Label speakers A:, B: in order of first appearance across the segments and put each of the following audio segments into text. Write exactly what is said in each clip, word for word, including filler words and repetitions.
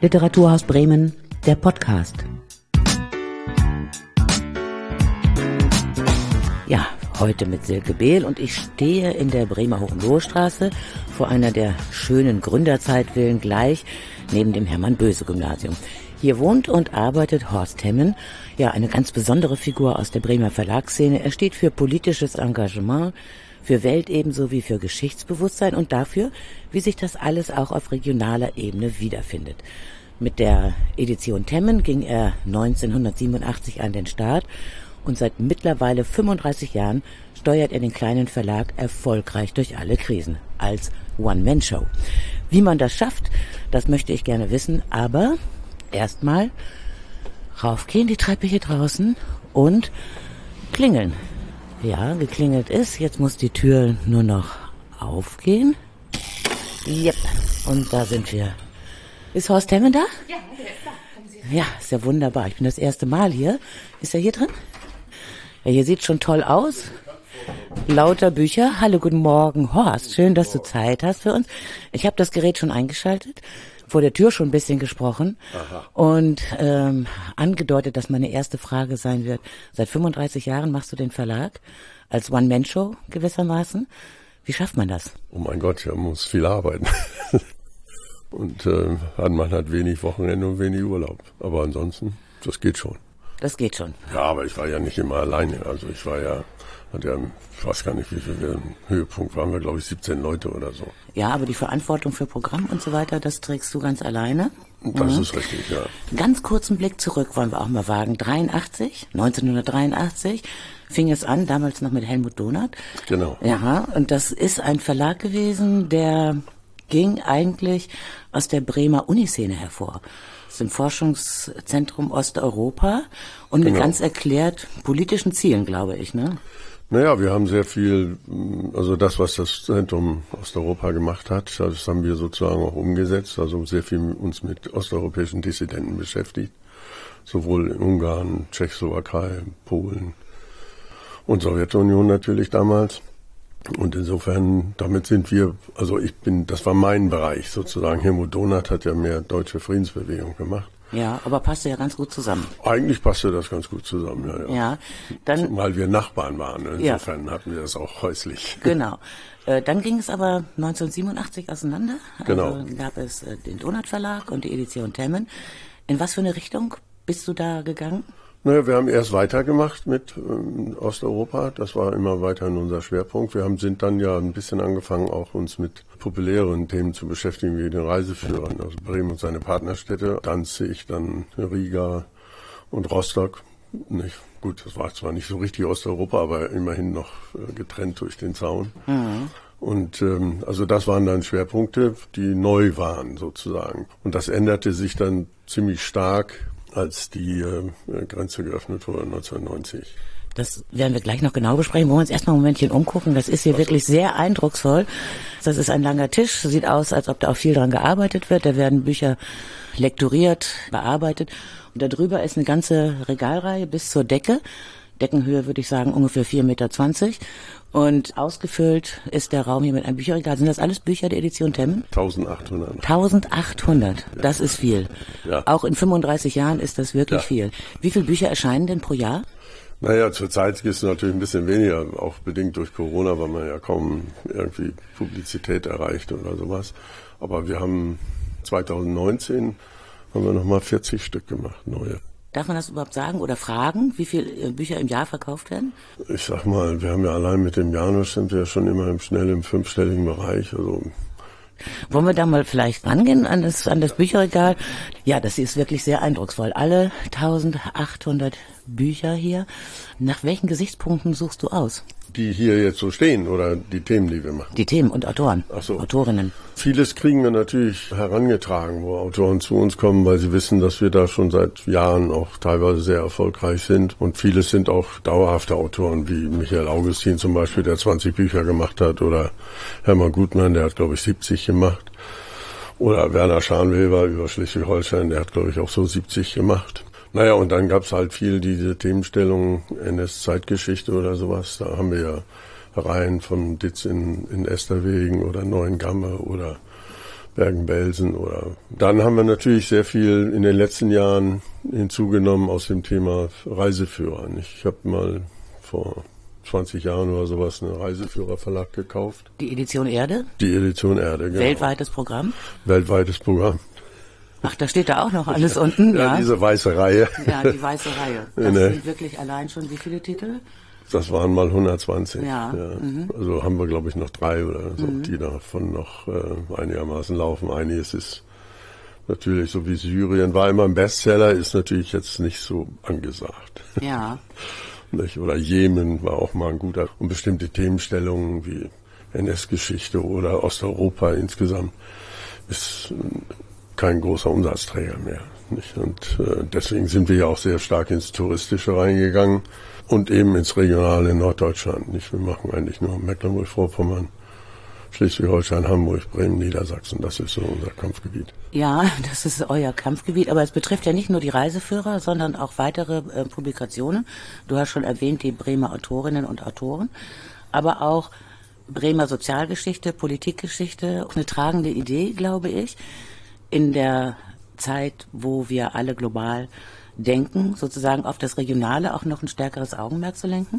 A: Literaturhaus Bremen, der Podcast. Ja, heute mit Silke Behl und ich stehe in der Bremer Hohenlohestraße vor einer der schönen Gründerzeitvillen gleich neben dem Hermann-Böse-Gymnasium. Hier wohnt und arbeitet Horst Hemmen, ja eine ganz besondere Figur aus der Bremer Verlagsszene. Er steht für politisches Engagement, für Welt ebenso wie für Geschichtsbewusstsein und dafür, wie sich das alles auch auf regionaler Ebene wiederfindet. Mit der Edition Temmen ging er neunzehnhundertsiebenundachtzig an den Start und seit mittlerweile fünfunddreißig Jahren steuert er den kleinen Verlag erfolgreich durch alle Krisen als One-Man-Show. Wie man das schafft, das möchte ich gerne wissen, aber erstmal raufgehen die Treppe hier draußen und klingeln. Ja, geklingelt ist. Jetzt muss die Tür nur noch aufgehen. Yep. Und da sind wir. Ist Horst Hemmen da?
B: Ja, der ist da. Kommen Sie rein.
A: Ja, ist ja wunderbar. Ich bin das erste Mal hier. Ist er hier drin? Ja, hier sieht schon toll aus. Lauter Bücher. Hallo, guten Morgen, Horst. Schön, dass du Zeit hast für uns. Ich habe das Gerät schon eingeschaltet. Vor der Tür schon ein bisschen gesprochen. Aha. Und ähm, angedeutet, dass meine erste Frage sein wird. Seit fünfunddreißig Jahren machst du den Verlag als One-Man-Show gewissermaßen. Wie schafft man das?
C: Oh mein Gott, ja, man muss viel arbeiten. Und äh, man hat wenig Wochenende und wenig Urlaub. Aber ansonsten, das geht schon.
A: Das geht schon.
C: Ja, aber ich war ja nicht immer alleine. Also ich war ja, hat ja, ich weiß gar nicht, wie viel wir, Höhepunkt waren wir, glaube ich, siebzehn Leute oder so.
A: Ja, aber die Verantwortung für Programm und so weiter, das trägst du ganz alleine.
C: Das
A: mhm.
C: ist richtig, ja.
A: Ganz kurzen Blick zurück wollen wir auch mal wagen. dreiundachtzig, neunzehnhundertdreiundachtzig fing es an, damals noch mit Helmut Dohnert.
C: Genau.
A: Ja, und das ist ein Verlag gewesen, der ging eigentlich aus der Bremer Uniszene hervor. Das ist im Forschungszentrum Osteuropa und mit
C: genau.
A: ganz erklärt politischen Zielen, glaube ich, ne?
C: Naja, wir haben sehr viel, also das, was das Zentrum Osteuropa gemacht hat, das haben wir sozusagen auch umgesetzt, also sehr viel uns mit osteuropäischen Dissidenten beschäftigt, sowohl in Ungarn, Tschechoslowakei, Polen und Sowjetunion natürlich damals. Und insofern, damit sind wir, also ich bin, das war mein Bereich sozusagen. Helmut Dohnert hat ja mehr deutsche Friedensbewegung gemacht.
A: Ja, aber passte ja ganz gut zusammen.
C: Eigentlich passte das ganz gut zusammen, ja. Ja,
A: ja dann,
C: weil wir Nachbarn waren, insofern
A: ja.
C: hatten wir das auch häuslich.
A: Genau. Äh, dann ging es aber neunzehnhundertsiebenundachtzig auseinander.
C: Genau.
A: Also gab es äh, den Dohnert Verlag und die Edition Temmen. In was für eine Richtung bist du da gegangen?
C: Naja, wir haben erst weitergemacht mit ähm, Osteuropa. Das war immer weiterhin unser Schwerpunkt. Wir haben sind dann ja ein bisschen angefangen, auch uns mit populäreren Themen zu beschäftigen, wie den Reiseführern. Also Bremen und seine Partnerstädte, Danzig, dann Riga und Rostock. Nicht, gut, das war zwar nicht so richtig Osteuropa, aber immerhin noch äh, getrennt durch den Zaun. Mhm. Und ähm, also das waren dann Schwerpunkte, die neu waren sozusagen. Und das änderte sich dann ziemlich stark, als die äh, Grenze geöffnet wurde neunzehnhundertneunzig.
A: Das werden wir gleich noch genau besprechen. Wollen wir uns erstmal ein Momentchen umgucken. Das ist hier wirklich sehr eindrucksvoll. Das ist ein langer Tisch. Sieht aus, als ob da auch viel dran gearbeitet wird. Da werden Bücher lektoriert, bearbeitet. Und da drüber ist eine ganze Regalreihe bis zur Decke. Deckenhöhe würde ich sagen ungefähr vier Meter zwanzig. Und ausgefüllt ist der Raum hier mit einem Bücherregal. Sind das alles Bücher der Edition Temmen?
C: eintausendachthundert.
A: eintausendachthundert, das ist viel.
C: Ja.
A: Auch in fünfunddreißig Jahren ist das wirklich
C: ja.
A: viel. Wie viele Bücher erscheinen denn pro Jahr?
C: Naja, zurzeit ist es natürlich ein bisschen weniger, auch bedingt durch Corona, weil man ja kaum irgendwie Publizität erreicht oder sowas. Aber wir haben zweitausendneunzehn haben wir nochmal vierzig Stück gemacht, neue.
A: Darf man das überhaupt sagen oder fragen, wie viele Bücher im Jahr verkauft werden?
C: Ich sag mal, wir haben ja allein mit dem Janusz sind wir ja schon immer im schnell im fünfstelligen Bereich. Also
A: wollen wir da mal vielleicht rangehen an das, an das Bücherregal? Ja, das ist wirklich sehr eindrucksvoll. Alle eintausendachthundert Bücher hier. Nach welchen Gesichtspunkten suchst du aus?
C: Die hier jetzt so stehen oder die Themen, die wir machen?
A: Die Themen und Autoren,
C: Ach so.
A: Autorinnen.
C: Vieles kriegen wir natürlich herangetragen, wo Autoren zu uns kommen, weil sie wissen, dass wir da schon seit Jahren auch teilweise sehr erfolgreich sind. Und vieles sind auch dauerhafte Autoren, wie Michael Augustin zum Beispiel, der zwanzig Bücher gemacht hat, oder Hermann Gutmann, der hat, glaube ich, siebzig gemacht. Oder Werner Scharnweber über Schleswig-Holstein, der hat, glaube ich, auch so siebzig gemacht. Naja, und dann gab's halt viel diese Themenstellung N S-Zeitgeschichte oder sowas. Da haben wir ja Reihen von Ditz in, in Esterwegen oder Neuengamme oder Bergen-Belsen oder. Dann haben wir natürlich sehr viel in den letzten Jahren hinzugenommen aus dem Thema Reiseführer. Ich habe mal vor zwanzig Jahren oder sowas einen Reiseführerverlag gekauft.
A: Die Edition Erde?
C: Die Edition Erde, genau.
A: Weltweites Programm?
C: Weltweites Programm.
A: Ach, da steht da auch noch alles unten, ja.
C: Ja, diese weiße Reihe.
A: Ja, die weiße Reihe. Das
C: nee.
A: sind wirklich allein schon wie viele Titel?
C: Das waren mal hundertzwanzig.
A: Ja.
C: ja.
A: Mhm.
C: Also haben wir, glaube ich, noch drei oder so,
A: mhm.
C: die davon noch äh, einigermaßen laufen. Einiges ist natürlich, so wie Syrien war immer ein Bestseller, ist natürlich jetzt nicht so angesagt.
A: Ja.
C: Nicht? Oder Jemen war auch mal ein guter. Und bestimmte Themenstellungen wie N S-Geschichte oder Osteuropa insgesamt ist kein großer Umsatzträger mehr. Nicht? Und äh, deswegen sind wir ja auch sehr stark ins Touristische reingegangen und eben ins Regionale in Norddeutschland. Nicht? Wir machen eigentlich nur Mecklenburg-Vorpommern, Schleswig-Holstein, Hamburg, Bremen, Niedersachsen. Das ist so unser Kampfgebiet.
A: Ja, das ist euer Kampfgebiet, aber es betrifft ja nicht nur die Reiseführer, sondern auch weitere äh, Publikationen. Du hast schon erwähnt, die Bremer Autorinnen und Autoren, aber auch Bremer Sozialgeschichte, Politikgeschichte, eine tragende Idee, glaube ich, in der Zeit, wo wir alle global denken, sozusagen auf das Regionale auch noch ein stärkeres Augenmerk zu lenken?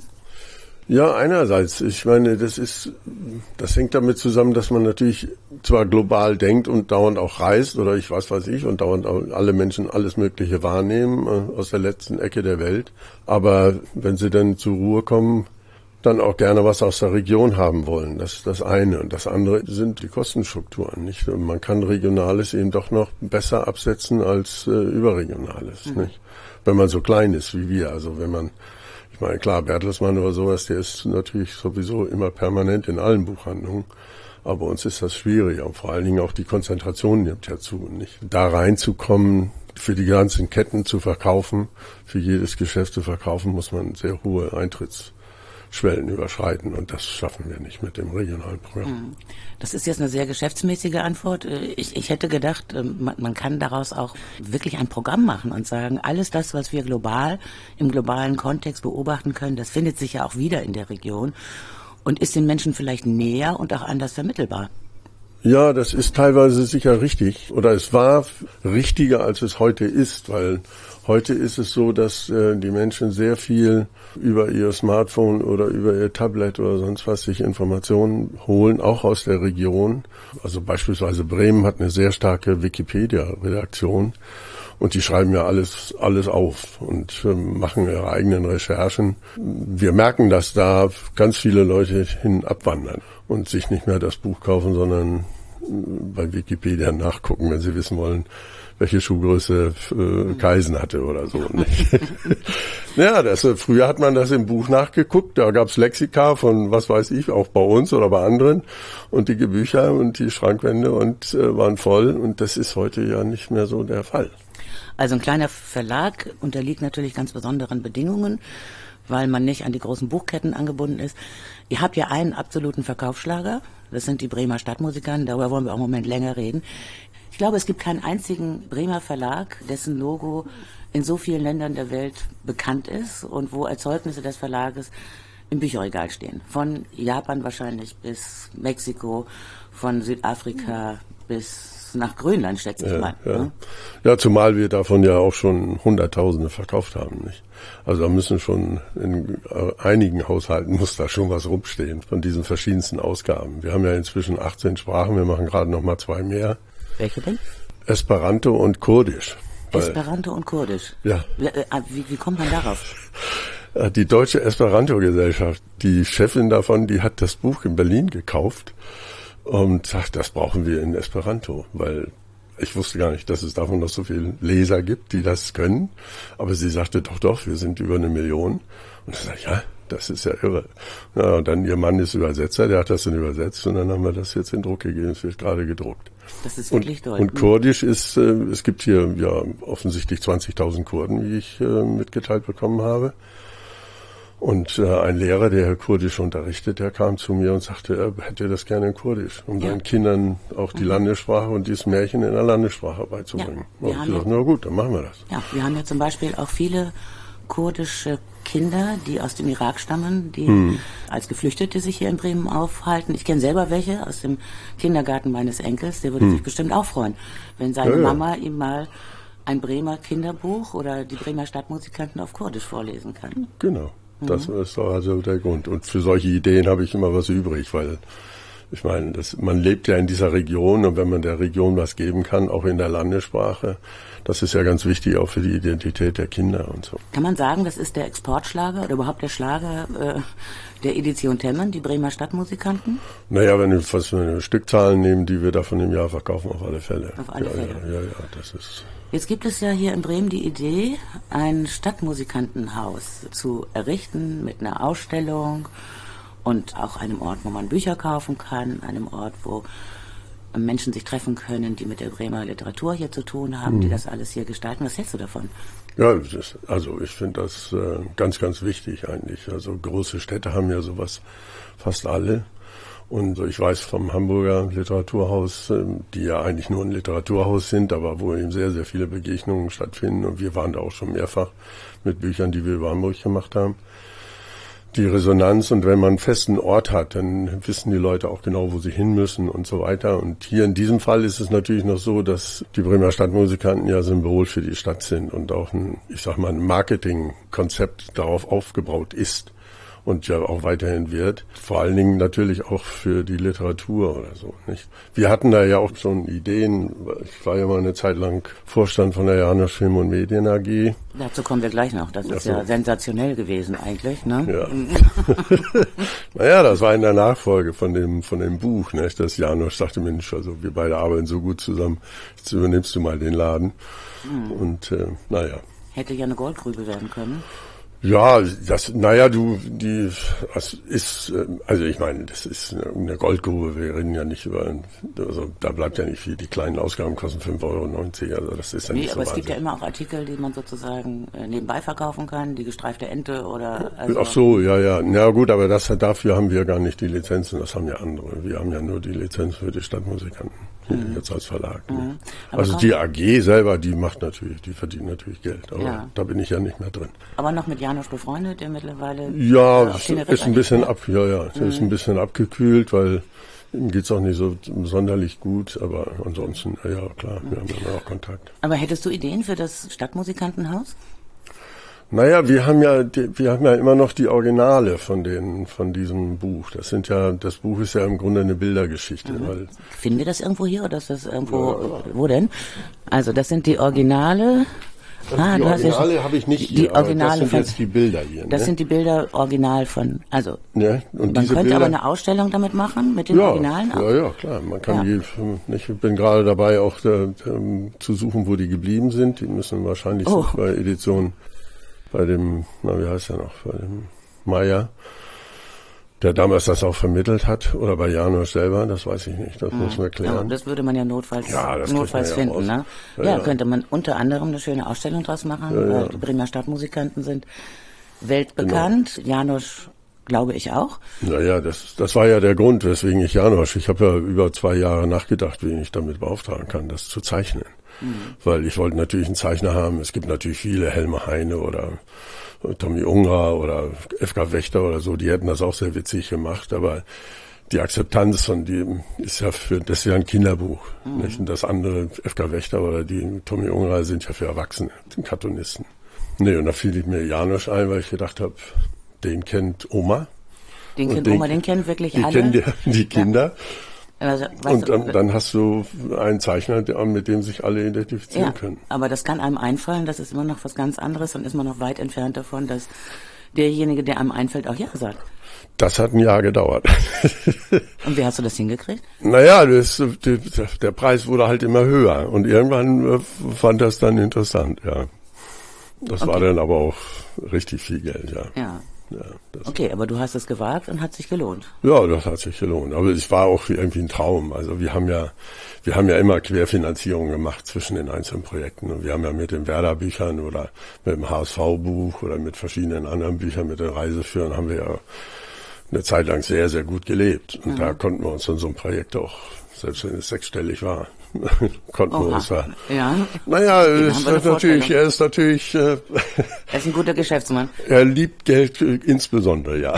C: Ja, einerseits. Ich meine, das ist, das hängt damit zusammen, dass man natürlich zwar global denkt und dauernd auch reist oder ich weiß, weiß ich und dauernd auch alle Menschen alles Mögliche wahrnehmen äh, aus der letzten Ecke der Welt. Aber wenn sie dann zur Ruhe kommen, dann auch gerne was aus der Region haben wollen. Das ist das eine. Und das andere sind die Kostenstrukturen. Nicht? Und man kann Regionales eben doch noch besser absetzen als äh, Überregionales. Mhm. Nicht? Wenn man so klein ist wie wir. Also wenn man, ich meine, klar, Bertelsmann oder sowas, der ist natürlich sowieso immer permanent in allen Buchhandlungen. Aber bei uns ist das schwieriger. Und vor allen Dingen auch die Konzentration nimmt ja zu. Nicht? Da reinzukommen, für die ganzen Ketten zu verkaufen, für jedes Geschäft zu verkaufen, muss man sehr hohe Eintritts Schwellen überschreiten und das schaffen wir nicht mit dem regionalen Programm.
A: Das ist jetzt eine sehr geschäftsmäßige Antwort. Ich, ich hätte gedacht, man, man kann daraus auch wirklich ein Programm machen und sagen, alles das, was wir global, im globalen Kontext beobachten können, das findet sich ja auch wieder in der Region und ist den Menschen vielleicht näher und auch anders vermittelbar.
C: Ja, das ist teilweise sicher richtig oder es war richtiger, als es heute ist, weil heute ist es so, dass äh, die Menschen sehr viel über ihr Smartphone oder über ihr Tablet oder sonst was sich Informationen holen, auch aus der Region. Also beispielsweise Bremen hat eine sehr starke Wikipedia-Redaktion und die schreiben ja alles alles auf und äh, machen ihre eigenen Recherchen. Wir merken, dass da ganz viele Leute hin abwandern und sich nicht mehr das Buch kaufen, sondern bei Wikipedia nachgucken, wenn sie wissen wollen, welche Schuhgröße äh, Kaisen hatte oder so. Nicht? Ja, das, früher hat man das im Buch nachgeguckt, da gab's Lexika von, was weiß ich, auch bei uns oder bei anderen und die Bücher und die Schrankwände und äh, waren voll und das ist heute ja nicht mehr so der Fall.
A: Also ein kleiner Verlag unterliegt natürlich ganz besonderen Bedingungen, weil man nicht an die großen Buchketten angebunden ist. Ihr habt ja einen absoluten Verkaufsschlager, das sind die Bremer Stadtmusikern, darüber wollen wir auch im Moment länger reden. Ich glaube, es gibt keinen einzigen Bremer Verlag, dessen Logo in so vielen Ländern der Welt bekannt ist und wo Erzeugnisse des Verlages im Bücherregal stehen. Von Japan wahrscheinlich bis Mexiko, von Südafrika bis nach Grönland, schätze ich
C: ja,
A: mal.
C: Ja.
A: Ne?
C: ja, zumal wir davon ja auch schon Hunderttausende verkauft haben. Nicht? Also da müssen schon, in einigen Haushalten muss da schon was rumstehen von diesen verschiedensten Ausgaben. Wir haben ja inzwischen achtzehn Sprachen, wir machen gerade noch mal zwei mehr.
A: Welche denn?
C: Esperanto und Kurdisch.
A: Esperanto und Kurdisch?
C: Ja.
A: Wie, wie kommt man darauf?
C: Die Deutsche Esperanto-Gesellschaft, die Chefin davon, die hat das Buch in Berlin gekauft und sagt, das brauchen wir in Esperanto, weil ich wusste gar nicht, dass es davon noch so viele Leser gibt, die das können. Aber sie sagte, doch, doch, wir sind über eine Million. Und ich sage, ja, das ist ja irre. Ja, und dann ihr Mann ist Übersetzer, der hat das dann übersetzt und dann haben wir das jetzt in Druck gegeben, es wird gerade gedruckt.
A: Das ist wirklich toll.
C: Und Kurdisch ist, äh, es gibt hier ja offensichtlich zwanzigtausend Kurden, wie ich äh, mitgeteilt bekommen habe. Und äh, ein Lehrer, der Kurdisch unterrichtet, der kam zu mir und sagte, er hätte das gerne in Kurdisch, um ja. seinen Kindern auch die mhm. Landessprache und dieses Märchen in der Landessprache beizubringen. Ja, und ich gesagt, ja, na gut, dann machen wir das.
A: Ja, wir haben ja zum Beispiel auch viele kurdische Kinder, die aus dem Irak stammen, die
C: hm.
A: als Geflüchtete sich hier in Bremen aufhalten. Ich kenne selber welche aus dem Kindergarten meines Enkels. Der würde hm. sich bestimmt auch freuen, wenn seine ja, ja. Mama ihm mal ein Bremer Kinderbuch oder die Bremer Stadtmusikanten auf Kurdisch vorlesen kann.
C: Genau, mhm. das ist also der Grund. Und für solche Ideen habe ich immer was übrig, weil ich meine, das, man lebt ja in dieser Region und wenn man der Region was geben kann, auch in der Landessprache, das ist ja ganz wichtig auch für die Identität der Kinder und so.
A: Kann man sagen, das ist der Exportschlager oder überhaupt der Schlager äh, der Edition Temmen, die Bremer Stadtmusikanten?
C: Naja, wenn wir fast eine Stückzahlen nehmen, die wir davon im Jahr verkaufen, auf alle Fälle.
A: Auf alle
C: ja,
A: Fälle.
C: Ja, ja, ja, das ist...
A: Jetzt gibt es ja hier in Bremen die Idee, ein Stadtmusikantenhaus zu errichten mit einer Ausstellung und auch einem Ort, wo man Bücher kaufen kann, einem Ort, wo Menschen sich treffen können, die mit der Bremer Literatur hier zu tun haben, mhm. die das alles hier gestalten. Was hältst du davon?
C: Ja, das ist, also ich finde das äh, ganz, ganz wichtig eigentlich. Also große Städte haben ja sowas fast alle. Und ich weiß vom Hamburger Literaturhaus, die ja eigentlich nur ein Literaturhaus sind, aber wo eben sehr, sehr viele Begegnungen stattfinden. Und wir waren da auch schon mehrfach mit Büchern, die wir über Hamburg gemacht haben. Die Resonanz, und wenn man einen festen Ort hat, dann wissen die Leute auch genau, wo sie hin müssen und so weiter. Und hier in diesem Fall ist es natürlich noch so, dass die Bremer Stadtmusikanten ja Symbol für die Stadt sind und auch ein, ich sag mal, ein Marketingkonzept darauf aufgebaut ist. Und ja auch weiterhin wird. Vor allen Dingen natürlich auch für die Literatur oder so, nicht? Wir hatten da ja auch schon Ideen. Ich war ja mal eine Zeit lang Vorstand von der Janosch Film und Medien A G.
A: Dazu kommen wir gleich noch. Das ist
C: so.
A: Ja sensationell gewesen eigentlich, ne?
C: Ja. Naja, das war in der Nachfolge von dem, von dem Buch, nicht? Das Janosch sagte, Mensch, also wir beide arbeiten so gut zusammen. Jetzt übernimmst du mal den Laden. Mhm. Und, äh, naja.
A: Hätte ja eine Goldgrube werden können.
C: Ja, das, naja, du, die, das ist, also ich meine, das ist eine Goldgrube, wir reden ja nicht über, also da bleibt ja nicht viel, die kleinen Ausgaben kosten fünf Euro neunzig, also das ist ja
A: nee,
C: nicht so.
A: Nee, aber es
C: Wahnsinn.
A: gibt ja immer auch Artikel, die man sozusagen nebenbei verkaufen kann, die gestreifte Ente oder...
C: Also ach so, ja, ja, na gut, aber das, dafür haben wir gar nicht die Lizenzen, das haben ja andere, wir haben ja nur die Lizenz für die Stadtmusikanten, mhm. jetzt als Verlag. Mhm. Also die A G selber, die macht natürlich, die verdient natürlich Geld, aber ja. da bin ich ja nicht mehr drin.
A: Aber noch mit Janosch befreundet, der mittlerweile...
C: Ja, äh, ist ein bisschen ab, ja, ja, mhm. ist ein bisschen abgekühlt, weil ihm geht's auch nicht so sonderlich gut, aber ansonsten, ja, ja klar, wir haben ja auch Kontakt.
A: Aber hättest du Ideen für das Stadtmusikantenhaus?
C: Naja, wir haben ja, die, wir haben ja immer noch die Originale von den, von diesem Buch. Das sind ja, das Buch ist ja im Grunde eine Bildergeschichte. Mhm. Weil
A: Finden wir das irgendwo hier oder ist das irgendwo, ja. wo denn? Also, das sind die Originale.
C: Also ah, die Originale ja habe ich nicht hier,
A: die Originale
C: das sind
A: von,
C: jetzt die Bilder hier.
A: Das
C: ne?
A: sind die Bilder original von, also
C: ja, und
A: man
C: diese
A: könnte
C: Bilder,
A: aber eine Ausstellung damit machen, mit den
C: ja,
A: Originalen auch.
C: Ja, ja, klar. Man kann ja. die, ich bin gerade dabei, auch äh, zu suchen, wo die geblieben sind. Die müssen wahrscheinlich oh. bei Edition, bei dem, na wie heißt der noch, bei dem Meier, der damals das auch vermittelt hat, oder bei Janosch selber, das weiß ich nicht, das mhm. muss man klären.
A: Ja, das würde man ja notfalls,
C: ja,
A: notfalls
C: ja
A: finden. Ne? Ja,
C: ja,
A: ja,
C: ja,
A: könnte man unter anderem eine schöne Ausstellung draus machen,
C: ja,
A: weil
C: ja.
A: die Bremer Stadtmusikanten sind weltbekannt, genau. Janosch glaube ich auch.
C: Naja, das, das war ja der Grund, weswegen ich Janosch, ich habe ja über zwei Jahre nachgedacht, wen ich damit beauftragen kann, das zu zeichnen. Mhm. Weil ich wollte natürlich einen Zeichner haben, es gibt natürlich viele, Helme Heine oder Tommy Ungar oder F K Wächter oder so, die hätten das auch sehr witzig gemacht, aber die Akzeptanz von dem ist ja für, das ist ja ein Kinderbuch, mhm. nicht? Und das andere, F K Wächter oder die Tommy Ungar sind ja für Erwachsene, den Cartoonisten. Nee, und da fiel ich mir Janosch ein, weil ich gedacht habe, den kennt Oma.
A: Den kennt Oma, den kennen wirklich
C: die
A: alle.
C: Kennen die, die Kinder.
A: Ja. Also,
C: und dann,
A: du,
C: dann hast du einen Zeichner, mit dem sich alle identifizieren
A: ja,
C: können.
A: Aber das kann einem einfallen, das ist immer noch was ganz anderes und ist man noch weit entfernt davon, dass derjenige, der einem einfällt, auch Ja sagt.
C: Das hat ein Jahr gedauert.
A: Und wie hast du das hingekriegt?
C: Naja, das, der, der Preis wurde halt immer höher und irgendwann fand das dann interessant, ja. Das okay. war dann aber auch richtig viel Geld, ja.
A: Ja. Ja, okay, aber du hast es gewagt und hat sich gelohnt.
C: Ja, das hat sich gelohnt. Aber es war auch irgendwie ein Traum. Also wir haben ja, wir haben ja immer Querfinanzierung gemacht zwischen den einzelnen Projekten. Und wir haben ja mit den Werder-Büchern oder mit dem H S V-Buch oder mit verschiedenen anderen Büchern, mit den Reiseführern, haben wir ja eine Zeit lang sehr, sehr gut gelebt. Und mhm. da konnten wir uns dann so ein Projekt auch, selbst wenn es sechsstellig war, Kontenlos war.
A: Ja.
C: Naja, er ist natürlich, er ist natürlich, äh,
A: er ist ein guter Geschäftsmann.
C: Er liebt Geld äh, insbesondere, ja.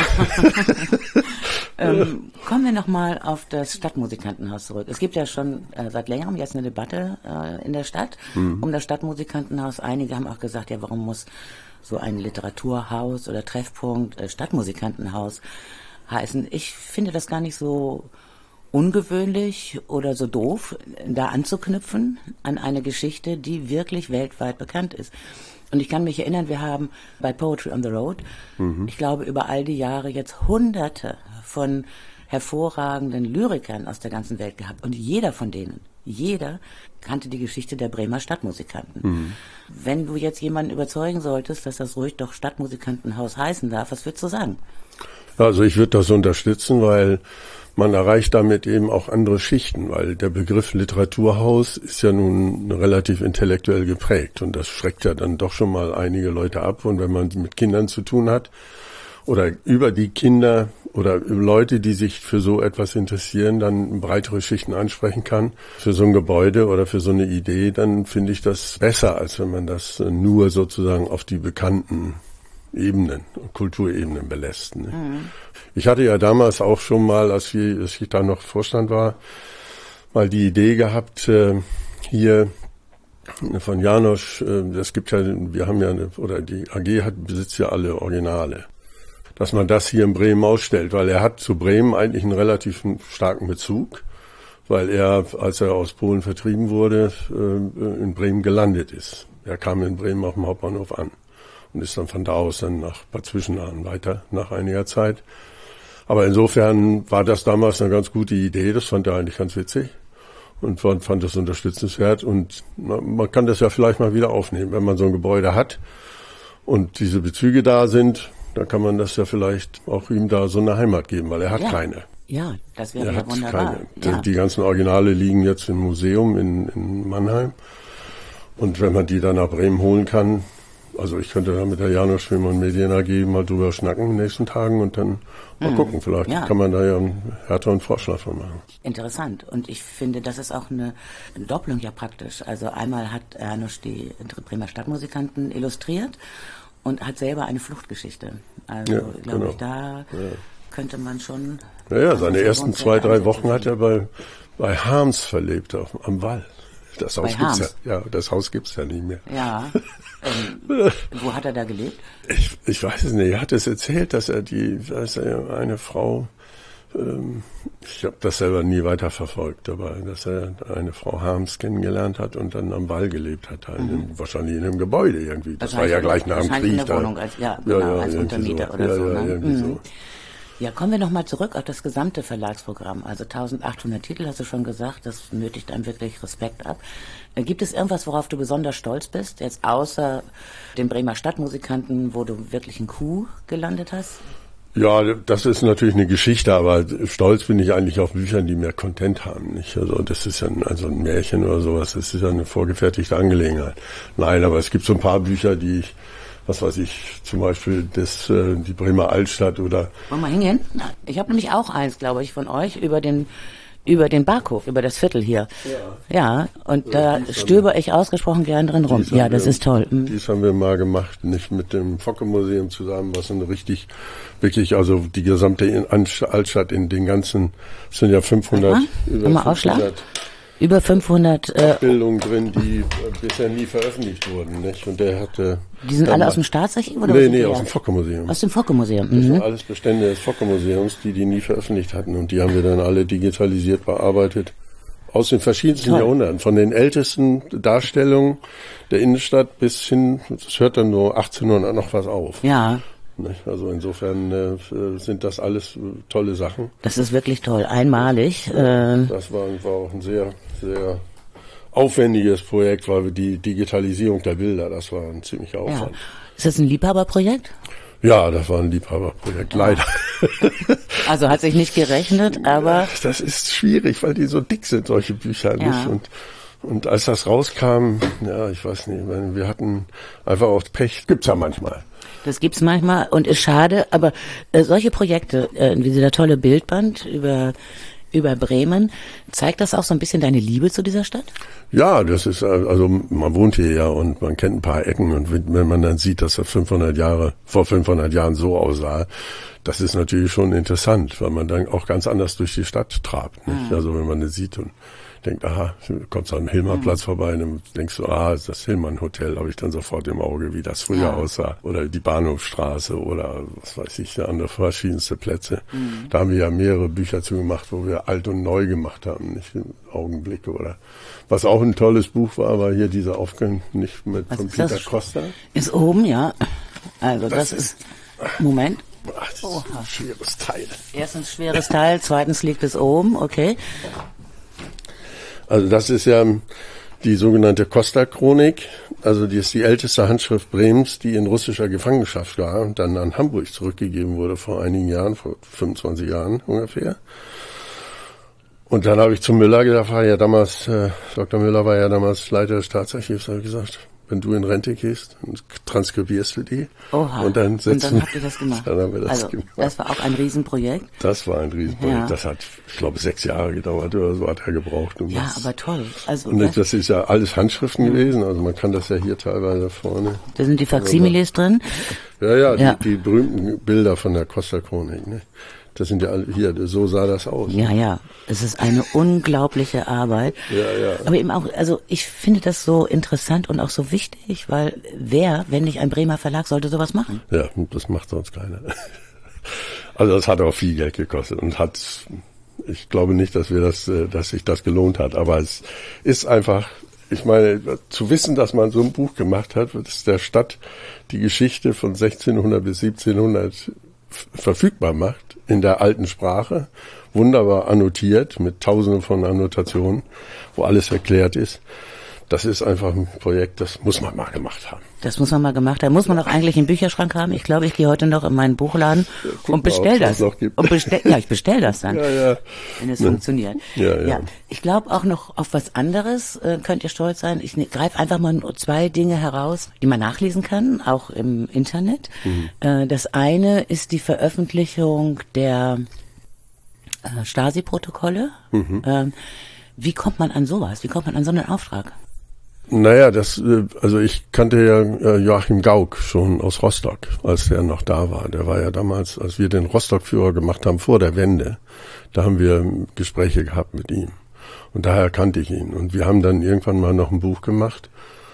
A: ähm, kommen wir nochmal auf das Stadtmusikantenhaus zurück. Es gibt ja schon äh, seit längerem jetzt eine Debatte äh, in der Stadt mhm. um das Stadtmusikantenhaus. Einige haben auch gesagt, ja, warum muss so ein Literaturhaus oder Treffpunkt äh, Stadtmusikantenhaus heißen? Ich finde das gar nicht so ungewöhnlich oder so doof, da anzuknüpfen an eine Geschichte, die wirklich weltweit bekannt ist. Und ich kann mich erinnern, wir haben bei Poetry on the Road, mhm. ich glaube, über all die Jahre jetzt hunderte von hervorragenden Lyrikern aus der ganzen Welt gehabt. Und jeder von denen, jeder kannte die Geschichte der Bremer Stadtmusikanten. Mhm. Wenn du jetzt jemanden überzeugen solltest, dass das ruhig doch Stadtmusikantenhaus heißen darf, was würdest du sagen?
C: Also ich würde das unterstützen, weil man erreicht damit eben auch andere Schichten, weil der Begriff Literaturhaus ist ja nun relativ intellektuell geprägt und das schreckt ja dann doch schon mal einige Leute ab. Und wenn man mit Kindern zu tun hat oder über die Kinder oder Leute, die sich für so etwas interessieren, dann breitere Schichten ansprechen kann für so ein Gebäude oder für so eine Idee, dann finde ich das besser, als wenn man das nur sozusagen auf die bekannten Ebenen, Kulturebenen belässt. Ne? Mhm. Ich hatte ja damals auch schon mal, als, wir, als ich da noch Vorstand war, mal die Idee gehabt, äh, hier von Janosch, äh, das gibt ja, wir haben ja, eine, oder die A G hat, besitzt ja alle Originale, dass man das hier in Bremen ausstellt, weil er hat zu Bremen eigentlich einen relativ starken Bezug, weil er, als er aus Polen vertrieben wurde, äh, in Bremen gelandet ist. Er kam in Bremen auf dem Hauptbahnhof an und ist dann von da aus dann nach Bad Zwischenahn weiter, nach einiger Zeit. Aber insofern war das damals eine ganz gute Idee, das fand er eigentlich ganz witzig und fand, fand das unterstützenswert und na, man kann das ja vielleicht mal wieder aufnehmen, wenn man so ein Gebäude hat und diese Bezüge da sind, dann kann man das ja vielleicht auch ihm da so eine Heimat geben, weil er hat
A: ja.
C: keine.
A: Ja, das wäre
C: er
A: ja
C: hat
A: wunderbar.
C: Keine.
A: Ja.
C: Die ganzen Originale liegen jetzt im Museum in, in Mannheim und wenn man die dann nach Bremen holen kann, also ich könnte da mit der Janosch Film und Medien A G mal drüber schnacken in den nächsten Tagen und dann mal mhm. gucken. Vielleicht ja. kann man da ja einen härteren Vorschlag von machen.
A: Interessant. Und ich finde, das ist auch eine Doppelung ja praktisch. Also einmal hat Janosch die Bremer Stadtmusikanten illustriert und hat selber eine Fluchtgeschichte. Also ja, glaube genau. ich, da ja. könnte man schon...
C: Naja, seine ersten zwei, drei Wochen hat er bei, bei Harms verlebt, auf, am Wall. Das Haus gibt's ja, ja, das Haus gibt's ja nicht mehr.
A: Ja. Ähm, wo hat er da gelebt?
C: Ich, ich weiß es nicht. Er hat es erzählt, dass er die, dass er eine Frau, ähm, ich habe das selber nie weiter verfolgt, aber dass er eine Frau Harms kennengelernt hat und dann am Wall gelebt hat, mhm. in, wahrscheinlich in einem Gebäude irgendwie. Das war ja gleich nach dem Krieg.
A: In der Wohnung als, ja, genau, ja, ja, als Untermieter so. oder
C: ja,
A: so.
C: Ja,
A: ne?
C: irgendwie mhm. so.
A: Ja, kommen wir nochmal zurück auf das gesamte Verlagsprogramm. Also eintausendachthundert Titel, hast du schon gesagt, das nötigt einem wirklich Respekt ab. Gibt es irgendwas, worauf du besonders stolz bist, jetzt außer den Bremer Stadtmusikanten, wo du wirklich einen Coup gelandet hast?
C: Ja, das ist natürlich eine Geschichte, aber stolz bin ich eigentlich auf Bücher, die mehr Content haben. Nicht? Also das ist ja ein, also ein Märchen oder sowas, das ist ja eine vorgefertigte Angelegenheit. Nein, aber es gibt so ein paar Bücher, die ich, was weiß ich, zum Beispiel das, äh, die Bremer Altstadt oder...
A: Wollen wir hingehen? Ich habe nämlich auch eins, glaube ich, von euch über den über den Barkhof, über das Viertel hier. Ja, ja und ja, da stöber ich ausgesprochen gern drin rum. Ja, das wir, ist toll. Mhm.
C: Dies haben wir mal gemacht, nicht mit dem Focke-Museum zusammen, was eine richtig, wirklich, also die gesamte Altstadt in den ganzen, es sind ja fünfhundert, über
A: mal fünfhundert über fünfhundert äh,
C: Abbildungen drin, die äh, bisher nie veröffentlicht wurden, nicht? Und der hatte...
A: Die sind alle aus dem Staatsarchiv oder?
C: Nee, nee, aus dem Focke-Museum.
A: Aus dem Focke-Museum.
C: Das mhm. sind alles Bestände des Focke-Museums, die die nie veröffentlicht hatten. Und die haben wir dann alle digitalisiert bearbeitet. Aus den verschiedensten Toll. Jahrhunderten. Von den ältesten Darstellungen der Innenstadt bis hin, das hört dann nur achtzehnhundert noch was auf.
A: Ja.
C: Also insofern äh, sind das alles äh, tolle Sachen.
A: Das ist wirklich toll, einmalig. Äh
C: das war, war auch ein sehr, sehr aufwendiges Projekt, weil wir die Digitalisierung der Bilder, das war ein ziemlicher Aufwand.
A: Ja. Ist das ein Liebhaberprojekt?
C: Ja, das war ein Liebhaberprojekt, ja. Leider.
A: Also hat sich nicht gerechnet, aber...
C: Das ist schwierig, weil die so dick sind, solche Bücher ja. nicht. Und, und als das rauskam, ja, ich weiß nicht, wir hatten einfach auch Pech, gibt's ja manchmal.
A: Das gibt's manchmal und ist schade, aber äh, solche Projekte, äh, wie dieser tolle Bildband über über Bremen. Zeigt das auch so ein bisschen deine Liebe zu dieser Stadt?
C: Ja, das ist, also man wohnt hier ja und man kennt ein paar Ecken und wenn man dann sieht, dass er fünfhundert Jahre, vor fünfhundert Jahren so aussah, das ist natürlich schon interessant, weil man dann auch ganz anders durch die Stadt trabt, nicht? Mhm. Also wenn man das sieht und denkt, aha, du kommst am Hillmannplatz mhm. vorbei und dann denkst du, ah, ist das Hillmann-Hotel, habe ich dann sofort im Auge, wie das früher ja. aussah. Oder die Bahnhofstraße oder was weiß ich, andere verschiedenste Plätze. Mhm. Da haben wir ja mehrere Bücher zu gemacht, wo wir alt und neu gemacht haben, nicht Augenblicke oder. Was auch ein tolles Buch war, war hier dieser Aufgang, nicht mit was von Peter das? Costa.
A: Ist oben, ja. Also das, das ist, ist, Moment.
C: Ach, das ist ein schweres Teil.
A: Erstens schweres Teil, zweitens liegt es oben, okay.
C: Also das ist ja die sogenannte Costa-Chronik. Also die ist die älteste Handschrift Bremens, die in russischer Gefangenschaft war und dann an Hamburg zurückgegeben wurde vor einigen Jahren, vor fünfundzwanzig Jahren ungefähr. Und dann habe ich zu Müller gedacht, war ja damals, äh, Doktor Müller war ja damals Leiter des Staatsarchivs, habe ich gesagt, wenn du in Rente gehst, transkribierst du die.
A: Oha.
C: Und dann setzen,
A: und dann habt ihr das gemacht.
C: Dann haben wir das
A: also,
C: gemacht.
A: Das war auch ein Riesenprojekt.
C: Das war ein Riesenprojekt.
A: Ja.
C: Das hat, ich glaube, sechs Jahre gedauert oder so hat er gebraucht. Und
A: ja,
C: das,
A: aber toll. Also,
C: und das, das ist ja alles Handschriften mhm. gewesen. Also man kann das ja hier teilweise vorne.
A: Da sind die Faximiles drin.
C: Ja, ja,
A: ja.
C: Die, die berühmten Bilder von der Costa-Chronik, ne? Das sind ja alle hier, so sah das aus.
A: Ja, ja. Es ist eine unglaubliche Arbeit.
C: Ja, ja.
A: Aber eben auch, also ich finde das so interessant und auch so wichtig, weil wer, wenn nicht ein Bremer Verlag, sollte sowas machen?
C: Ja, das macht sonst keiner. Also das hat auch viel Geld gekostet und hat, ich glaube nicht, dass wir das, dass sich das gelohnt hat, aber es ist einfach, ich meine, zu wissen, dass man so ein Buch gemacht hat, das der Stadt die Geschichte von sechzehnhundert bis siebzehnhundert verfügbar macht in der alten Sprache, wunderbar annotiert mit tausenden von Annotationen, wo alles erklärt ist. Das ist einfach ein Projekt, das muss man mal gemacht haben.
A: Das muss man mal gemacht haben. Muss man doch eigentlich einen Bücherschrank haben. Ich glaube, ich gehe heute noch in meinen Buchladen ja, und bestell das. Und bestell, ja, ich bestell das dann,
C: ja, ja.
A: wenn es
C: ne.
A: funktioniert.
C: Ja, ja.
A: ja, ich glaube auch noch auf was anderes äh, könnt ihr stolz sein. Ich ne, greife einfach mal nur zwei Dinge heraus, die man nachlesen kann, auch im Internet. Mhm. Äh, das eine ist die Veröffentlichung der äh, Stasi-Protokolle. Mhm. Ähm, wie kommt man an sowas? Wie kommt man an so einen Auftrag?
C: Naja, das, also ich kannte ja Joachim Gauck schon aus Rostock, als der noch da war. Der war ja damals, als wir den Rostock-Führer gemacht haben vor der Wende, da haben wir Gespräche gehabt mit ihm. Und daher kannte ich ihn. Und wir haben dann irgendwann mal noch ein Buch gemacht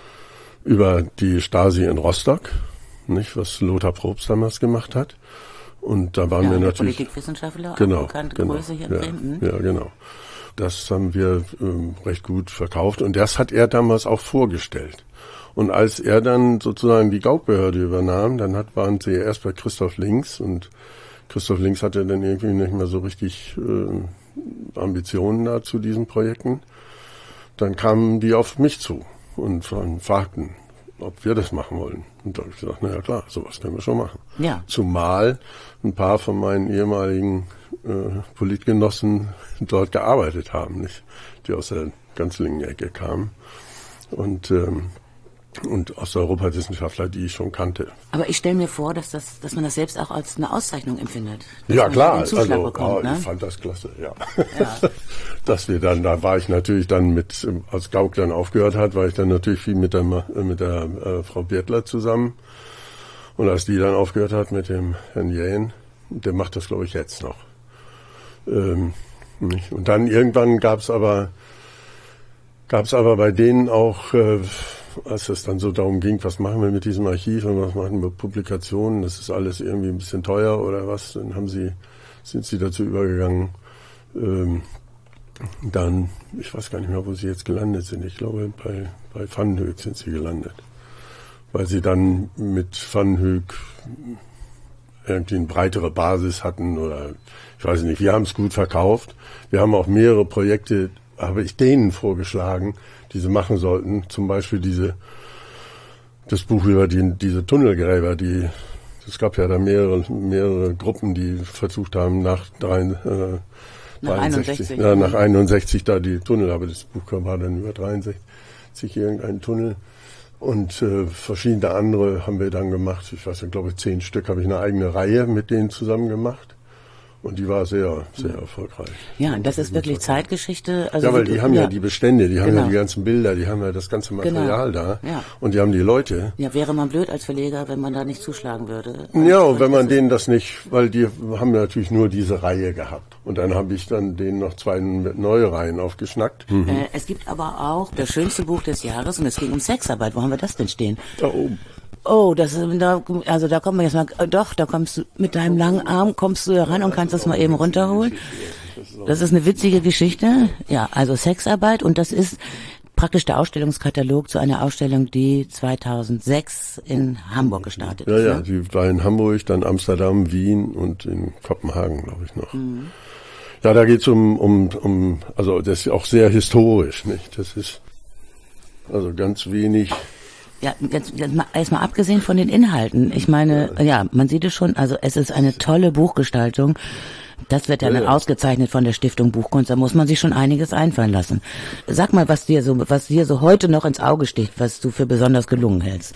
C: über die Stasi in Rostock, nicht, was Lothar Probst damals gemacht hat. Und da waren
A: ja,
C: wir natürlich...
A: Politikwissenschaftler,
C: genau,
A: bekannte
C: genau,
A: Größe hier in
C: ja,
A: Bremen.
C: Ja, genau. Das haben wir ähm, recht gut verkauft und das hat er damals auch vorgestellt. Und als er dann sozusagen die Gauck-Behörde übernahm, dann hat, waren sie erst bei Christoph Links und Christoph Links hatte dann irgendwie nicht mehr so richtig äh, Ambitionen da zu diesen Projekten. Dann kamen die auf mich zu und fragten, ob wir das machen wollen. Und da habe ich gesagt, na ja klar, sowas können wir schon machen.
A: Ja.
C: Zumal ein paar von meinen ehemaligen äh, Politgenossen dort gearbeitet haben, nicht, die aus der ganz linken Ecke kamen und ähm, und Osteuropa-Wissenschaftler, die ich schon kannte.
A: Aber ich stelle mir vor, dass das, dass man das selbst auch als eine Auszeichnung empfindet.
C: Ja klar,
A: also
C: bekommt, oh,
A: ne?
C: Ich fand das klasse, ja. ja. Dass wir dann, da war ich natürlich dann mit, als Gauck dann aufgehört hat, war ich dann natürlich viel mit der mit der äh, Frau Birtler zusammen. Und als die dann aufgehört hat mit dem Herrn Jähn, der macht das glaube ich jetzt noch. Ähm, nicht. Und dann irgendwann gab es aber gab es aber bei denen auch äh, als es dann so darum ging, was machen wir mit diesem Archiv und was machen wir mit Publikationen, das ist alles irgendwie ein bisschen teuer oder was, dann haben sie, sind sie dazu übergegangen, ähm, dann, ich weiß gar nicht mehr, wo sie jetzt gelandet sind, ich glaube bei, bei Vandenhoek sind sie gelandet, weil sie dann mit Vandenhoek irgendwie eine breitere Basis hatten oder ich weiß nicht, wir haben es gut verkauft, wir haben auch mehrere Projekte, habe ich denen vorgeschlagen, die sie machen sollten, zum Beispiel diese, das Buch über die, diese Tunnelgräber, die, es gab ja da mehrere, mehrere Gruppen, die versucht haben, nach, drei, äh,
A: nach
C: dreiundsechzig, ja, nach einundsechzig da die Tunnel, aber das Buch war dann über dreiundsechzig irgendein Tunnel und äh, verschiedene andere haben wir dann gemacht, ich weiß nicht, glaube ich zehn Stück, habe ich eine eigene Reihe mit denen zusammen gemacht Und die war sehr, sehr erfolgreich.
A: Ja, das ist wirklich Zeitgeschichte. Also
C: ja, weil die haben ja, ja die Bestände, die haben
A: genau.
C: ja die ganzen Bilder, die haben ja das ganze Material
A: genau.
C: da.
A: Ja.
C: Und die haben die Leute.
A: Ja, wäre man blöd als Verleger, wenn man da nicht zuschlagen würde.
C: Ja, und wenn man denen das nicht, weil die haben natürlich nur diese Reihe gehabt. Und dann habe ich dann denen noch zwei neue Reihen aufgeschnackt.
A: Mhm. Äh, es gibt aber auch das schönste Buch des Jahres und es ging um Sexarbeit. Wo haben wir das denn stehen?
C: Da oben.
A: Oh, das ist, da, also da kommen wir jetzt mal, doch, da kommst du, mit deinem langen Arm kommst du da ran und kannst das mal eben runterholen. Das ist eine witzige Geschichte. Ja, also Sexarbeit und das ist praktisch der Ausstellungskatalog zu einer Ausstellung, die zweitausendsechs in Hamburg gestartet
C: ja,
A: ist.
C: Ja,
A: ne?
C: die war in Hamburg, dann Amsterdam, Wien und in Kopenhagen, glaube ich, noch. Mhm. Ja, da geht's um, um, um, also das ist auch sehr historisch, nicht? Das ist also ganz wenig.
A: Ja, jetzt, jetzt mal, erstmal abgesehen von den Inhalten. Ich meine, ja, man sieht es schon, also es ist eine tolle Buchgestaltung. Das wird ja, ja dann ja. ausgezeichnet von der Stiftung Buchkunst. Da muss man sich schon einiges einfallen lassen. Sag mal, was dir so, was dir so heute noch ins Auge sticht, was du für besonders gelungen hältst.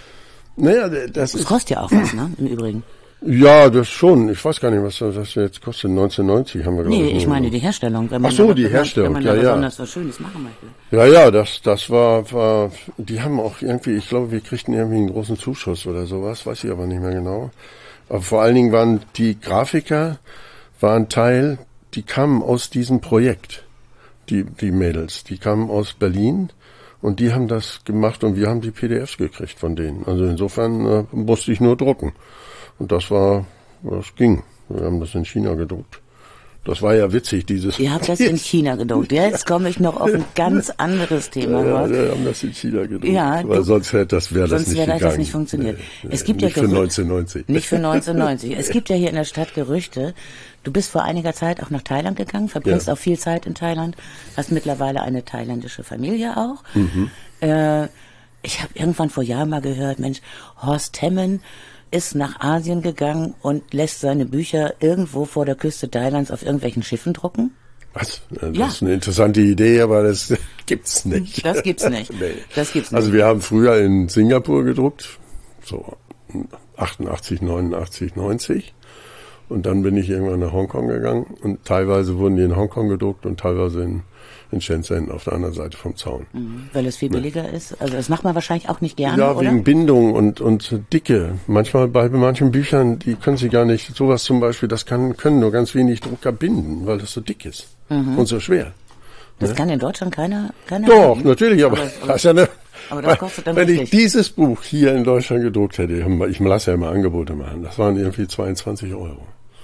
C: Naja, das, das
A: ist, kostet ja auch was, ne, im Übrigen.
C: Ja, das schon. Ich weiß gar nicht, was das jetzt kostet. neunzehnhundertneunzig haben wir, glaube
A: nee,
C: ich.
A: Nee, ich meine die Herstellung. Wenn man
C: Ach so,
A: da,
C: die Herstellung,
A: wenn man
C: ja,
A: da
C: ja.
A: besonders was Schönes machen möchte.
C: Ja, ja, das, das war, war, die haben auch irgendwie, ich glaube, wir kriegten irgendwie einen großen Zuschuss oder sowas, weiß ich aber nicht mehr genau. Aber vor allen Dingen waren die Grafiker, waren Teil, die kamen aus diesem Projekt, die, die Mädels, die kamen aus Berlin. Und die haben das gemacht und wir haben die P D Fs gekriegt von denen. Also insofern äh, musste ich nur drucken. Und das war, das ging. Wir haben das in China gedruckt. Das war ja witzig, dieses...
A: Ihr habt das in China gedruckt. Jetzt komme ich noch auf ein ganz anderes Thema.
C: Ja, wir haben das in China gedruckt.
A: Ja,
C: weil sonst hätte das, wäre das nicht gegangen. Sonst wäre das
A: nicht funktioniert.
C: Nee,
A: es gibt
C: nicht
A: ja
C: für neunzehnhundertneunzig.
A: Nicht für neunzehnhundertneunzig. Es gibt ja hier in der Stadt Gerüchte. Du bist vor einiger Zeit auch nach Thailand gegangen, verbringst ja. auch viel Zeit in Thailand, hast mittlerweile eine thailändische Familie auch. Mhm. Äh, ich habe irgendwann vor Jahren mal gehört, Mensch, Horst Temmen ist nach Asien gegangen und lässt seine Bücher irgendwo vor der Küste Thailands auf irgendwelchen Schiffen drucken.
C: Was? Das ja. ist eine interessante Idee, aber das gibt's nicht.
A: Das gibt's nicht.
C: Nee.
A: Das gibt's nicht.
C: Also wir haben früher in Singapur gedruckt, so achtundachtzig, neunundachtzig, neunzig. Und dann bin ich irgendwann nach Hongkong gegangen und teilweise wurden die in Hongkong gedruckt und teilweise in, in Shenzhen auf der anderen Seite vom Zaun.
A: Mhm, weil es viel billiger ja. ist? Also das macht man wahrscheinlich auch nicht gerne,
C: ja,
A: oder?
C: Ja, wegen Bindung und, und Dicke. Manchmal bei manchen Büchern, die können sie gar nicht, sowas zum Beispiel, das kann, können nur ganz wenig Drucker binden, weil das so dick ist mhm. und so schwer.
A: Das
C: ne?
A: kann in Deutschland keiner, keiner
C: Doch,
A: binden.
C: natürlich, aber, aber, aber das ist ja eine...
A: Aber das kostet dann
C: Wenn
A: richtig.
C: ich dieses Buch hier in Deutschland gedruckt hätte, ich lasse ja immer Angebote machen, das waren irgendwie zweiundzwanzig Euro.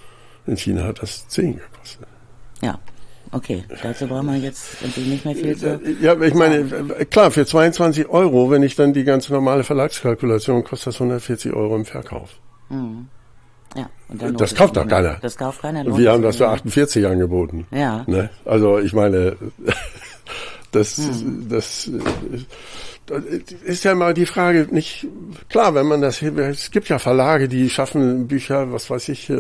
C: In China hat das zehn gekostet.
A: Ja, okay. Dazu brauchen wir jetzt natürlich nicht mehr viel zu...
C: Ja, ich meine, klar, für zweiundzwanzig Euro, wenn ich dann die ganz normale Verlagskalkulation, kostet das hundertvierzig Euro im Verkauf.
A: Mhm. Ja, und dann
C: das kauft doch keiner.
A: Das kauft keiner.
C: Wir haben das für achtundvierzig angeboten.
A: Ja.
C: Ne? Also ich meine, das, mhm. das, das ist ja mal die Frage, nicht klar, wenn man das, es gibt ja Verlage, die schaffen Bücher, was weiß ich,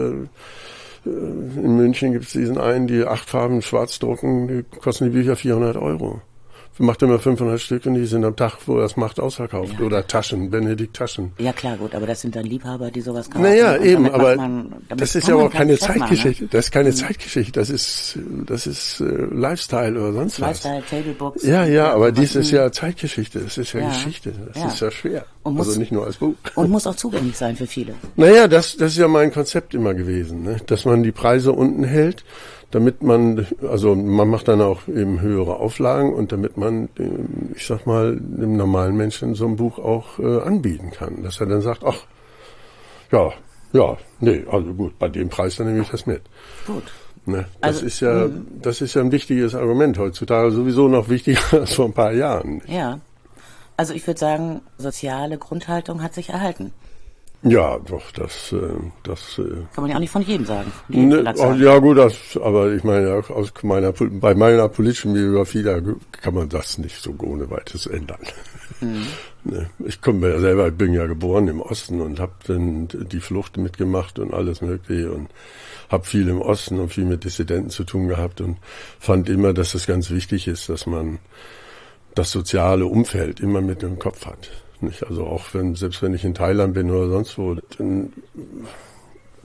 C: in München gibt es diesen einen, die acht Farben schwarz drucken, die kosten die Bücher vierhundert Euro. Macht immer fünfhundert Stück und die sind am Tag, wo er es macht, ausverkauft. Ja. Oder Taschen, Benedikt Taschen.
A: Ja klar, gut, aber das sind dann Liebhaber, die sowas kaufen.
C: Naja, eben, aber
A: man,
C: das ist ja auch keine Zeitgeschichte. Ne? Das ist keine mhm. Zeitgeschichte, das ist das ist äh, Lifestyle oder sonst
A: Lifestyle,
C: was.
A: Lifestyle, Tablebooks.
C: Ja, ja, aber dies ist ja Zeitgeschichte, das ist ja, ja. Geschichte, das
A: ja.
C: ist ja schwer.
A: Und muss,
C: also nicht nur als Buch.
A: Und muss auch zugänglich sein für viele.
C: Naja, das, das ist ja mein Konzept immer gewesen, ne? Dass man die Preise unten hält, damit man, also man macht dann auch eben höhere Auflagen und damit man, ich sag mal, dem normalen Menschen so ein Buch auch äh, anbieten kann. Dass er dann sagt, ach, ja, ja, nee, also gut, bei dem Preis dann nehme ich das mit.
A: Gut.
C: Ne? Das
A: also,
C: ist ja, das ist ja ein wichtiges Argument heutzutage, sowieso noch wichiger als vor ein paar Jahren.
A: Ja. Also ich würde sagen, soziale Grundhaltung hat sich erhalten.
C: Ja, doch, das, das
A: kann man ja auch nicht von jedem sagen.
C: Ne, oh, ja gut, das, aber ich meine, aus meiner, bei meiner politischen Biografie, da kann man das nicht so ohne weiteres ändern. Mhm. Ne, ich komme ja selber, ich bin ja geboren im Osten und habe dann die Flucht mitgemacht und alles Mögliche und habe viel im Osten und viel mit Dissidenten zu tun gehabt und fand immer, dass es ganz wichtig ist, dass man das soziale Umfeld immer mit im Kopf hat. Nicht? Also auch wenn, selbst wenn ich in Thailand bin oder sonst wo, dann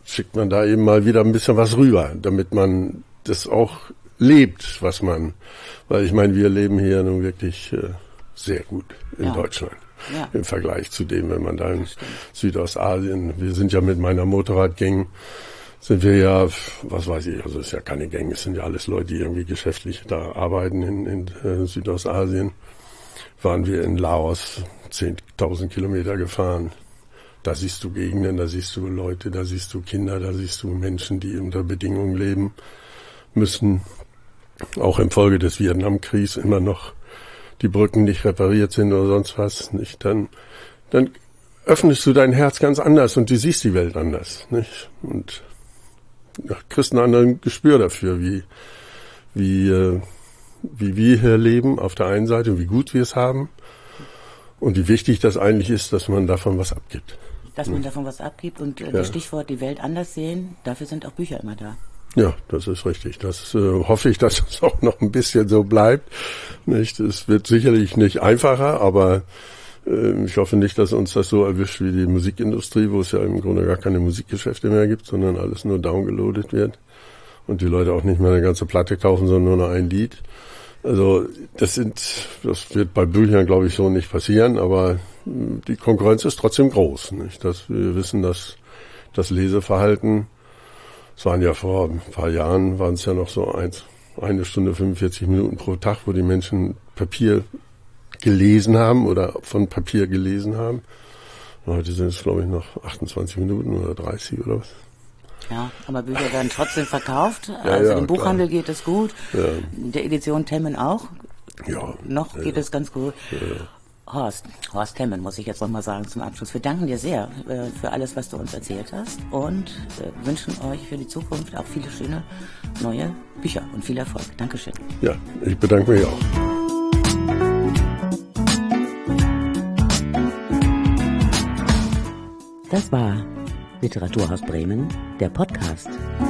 C: schickt man da eben mal wieder ein bisschen was rüber, damit man das auch lebt, was man, weil ich meine, wir leben hier nun wirklich äh, sehr gut in ja. Deutschland. Ja. Im Vergleich zu dem, wenn man da in Südostasien, wir sind ja mit meiner Motorradgang, sind wir ja, was weiß ich, also es ist ja keine Gang, es sind ja alles Leute, die irgendwie geschäftlich da arbeiten in, in äh, Südostasien. Waren wir in Laos zehntausend Kilometer gefahren. Da siehst du Gegenden, da siehst du Leute, da siehst du Kinder, da siehst du Menschen, die unter Bedingungen leben müssen. Auch infolge des Vietnamkriegs immer noch die Brücken nicht repariert sind oder sonst was, nicht, dann, dann öffnest du dein Herz ganz anders und du siehst die Welt anders, nicht? Und ja, kriegst ein anderes Gespür dafür, wie, wie, äh, wie wir hier leben auf der einen Seite und wie gut wir es haben und wie wichtig das eigentlich ist, dass man davon was abgibt.
A: Dass man davon was abgibt und äh, ja. das Stichwort die Welt anders sehen, dafür sind auch Bücher immer da.
C: Ja, das ist richtig. Das äh, hoffe ich, dass es auch noch ein bisschen so bleibt. Nicht? Es wird sicherlich nicht einfacher, aber äh, ich hoffe nicht, dass uns das so erwischt wie die Musikindustrie, wo es ja im Grunde gar keine Musikgeschäfte mehr gibt, sondern alles nur downgeloadet wird und die Leute auch nicht mehr eine ganze Platte kaufen, sondern nur noch ein Lied. Also das sind, das wird bei Büchern, glaube ich, so nicht passieren, aber äh, die Konkurrenz ist trotzdem groß. Nicht? Dass wir wissen, dass das Leseverhalten, es waren ja vor ein paar Jahren, waren es ja noch so eins, eine Stunde fünfundvierzig Minuten pro Tag, wo die Menschen Papier gelesen haben oder von Papier gelesen haben. Und heute sind es, glaube ich, noch achtundzwanzig Minuten oder dreißig oder was.
A: Ja, aber Bücher werden trotzdem verkauft.
C: Ja,
A: also
C: ja,
A: im Buchhandel
C: klar.
A: geht es gut.
C: Ja.
A: Der Edition Temmen auch.
C: Ja.
A: Noch
C: ja,
A: geht
C: ja.
A: es ganz gut.
C: Ja, ja.
A: Horst, Horst Temmen, muss ich jetzt nochmal sagen zum Abschluss. Wir danken dir sehr äh, für alles, was du uns erzählt hast und äh, wünschen euch für die Zukunft auch viele schöne neue Bücher und viel Erfolg. Dankeschön.
C: Ja, ich bedanke mich auch.
A: Das war Literaturhaus Bremen, der Podcast.